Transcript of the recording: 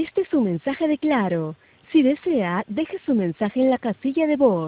Este es un mensaje de Claro. Si desea, deje su mensaje en la casilla de voz.